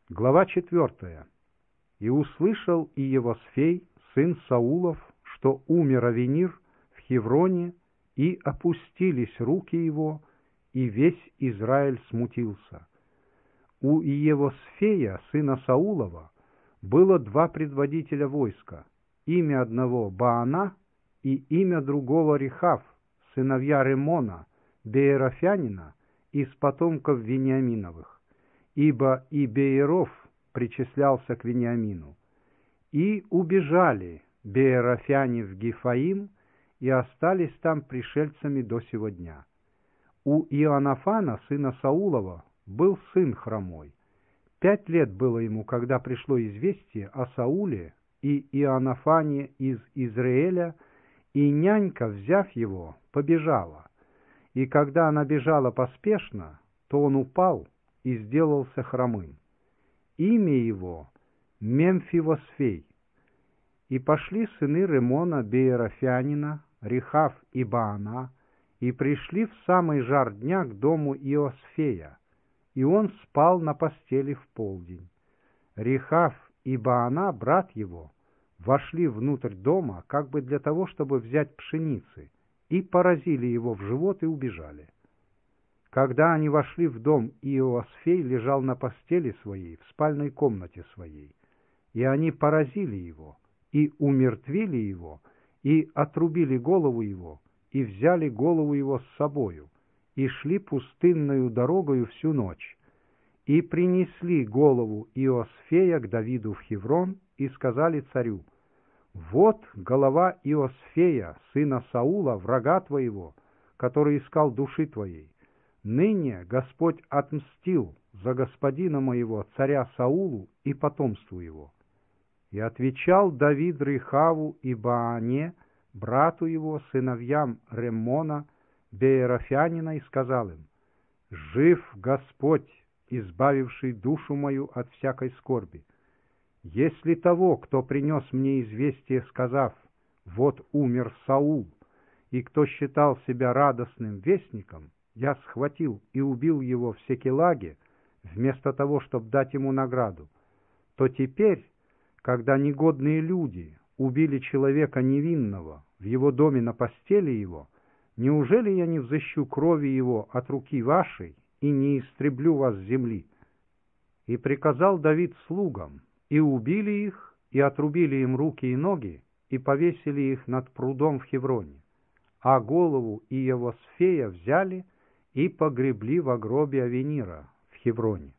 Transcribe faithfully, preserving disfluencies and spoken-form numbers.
Глава четвертая. «И услышал Иевосфей, сын Саулов, что умер Авенир в Хевроне, и опустились руки его, и весь Израиль смутился. У Иевосфея, сына Саулова, было два предводителя войска, имя одного Баана и имя другого Рехав, сыновья Ремона, Беерофянина, из потомков Вениаминовых, ибо и Бееров причислялся к Вениамину. И убежали беерофяне в Гифаим, и остались там пришельцами до сего дня. У Иоаннафана, сына Саулова, был сын хромой. Пять лет было ему, когда пришло известие о Сауле и Иоаннафане из Израиля, и нянька, взяв его, побежала. И когда она бежала поспешно, то он упал и сделался хромым. Имя его Мемфивосфей. И пошли сыны Ремона Беерофянина, Рехав и Баана, и пришли в самый жар дня к дому Иосфея, и он спал на постели в полдень. Рехав и Баана, брат его, вошли внутрь дома, как бы для того, чтобы взять пшеницы, и поразили его в живот и убежали. Когда они вошли в дом, Иосфей лежал на постели своей, в спальной комнате своей, и они поразили его, и умертвили его, и отрубили голову его, и взяли голову его с собою, и шли пустынною дорогою всю ночь, и принесли голову Иосфея к Давиду в Хеврон, и сказали царю: «Вот голова Иосфея, сына Саула, врага твоего, который искал души твоей. Ныне Господь отмстил за господина моего, царя Саулу, и потомству его». И отвечал Давид Рехаву и Баане, брату его, сыновьям Реммона, Беерофянина, и сказал им: «Жив Господь, избавивший душу мою от всякой скорби. Если того, кто принес мне известие, сказав: вот умер Саул, и кто считал себя радостным вестником, я схватил и убил его в Секелаге, вместо того, чтобы дать ему награду, то теперь, когда негодные люди убили человека невинного в его доме на постели его, неужели я не взыщу крови его от руки вашей и не истреблю вас с земли?» И приказал Давид слугам, и убили их, и отрубили им руки и ноги, и повесили их над прудом в Хевроне, а голову Иевосфея взяли и погребли во гробе Авенира в Хевроне.